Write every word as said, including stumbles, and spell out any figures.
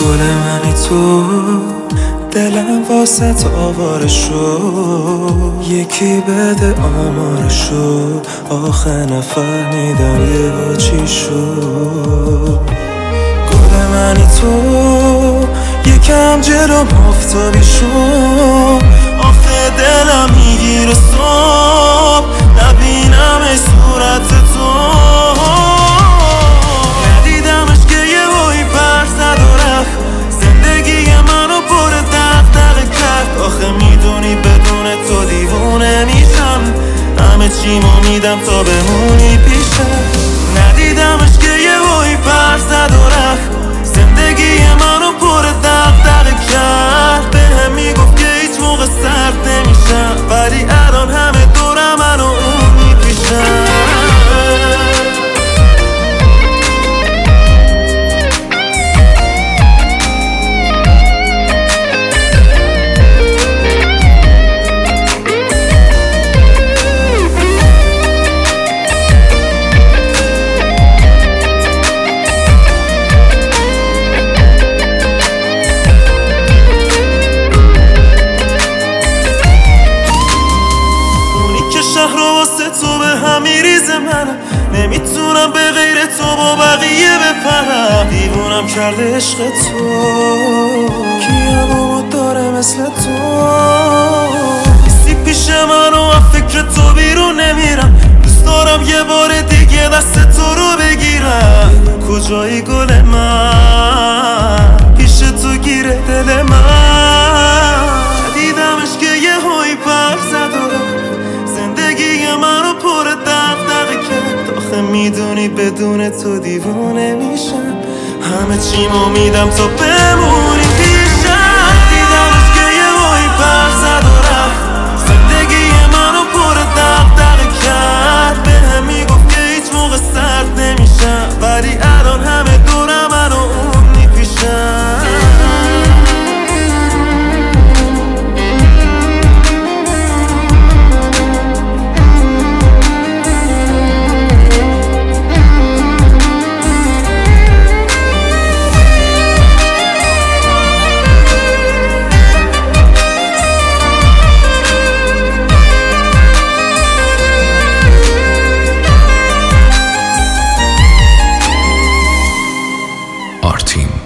گل منی تو، دلم واسط آواره شد، یکی بده آمارشو، آخه نفهمیدم یه چی شد. گل منی تو، یکم جلو آفتابی شد، آخه دلم میگیره صبح نبینم ای صورت تو. ندیدمش که یه بایی پر زد و رفت، زندگی منو پر دغدغه کرد. آخه میدونی بدون تو دیوونه میشم، همه چیمو میدم تا بمونی پیشم. ندیدمش که یه بایی پر زد و رفت، زندگی منو پر دغدغه کرد. بهم میگفت که هیچ موقع سرد نمیشم، ولی الان همه دورم منو اون میپیشم. شهر واسه تو به هم میریزه، منم نمیتونم به غیر تو با بقیه بپرم. دیوونم کرده عشق تو، کیم و داره مثل تو. نیستی پیش من و از فکر تو بیرون نمیرم، دوست دارم یه بار دیگه دست تو رو بگیرم. کجایی گل من، پیش تو گیره دل من. دیدمش که یه هایی پر زد و زندگی منو پر دغدغه کرد. آخه میدونی بدون تو دیوونه میشم، همه چیمو میدم تا بمونی پیشم. دیدمش که یه بایی پر زد و رفت، زندگی منو پر دغدغه کرد. بهم میگفت که هیچ موقع سرد نمیشم، ولی الان همه دورم منو اون میپیشم. آرتین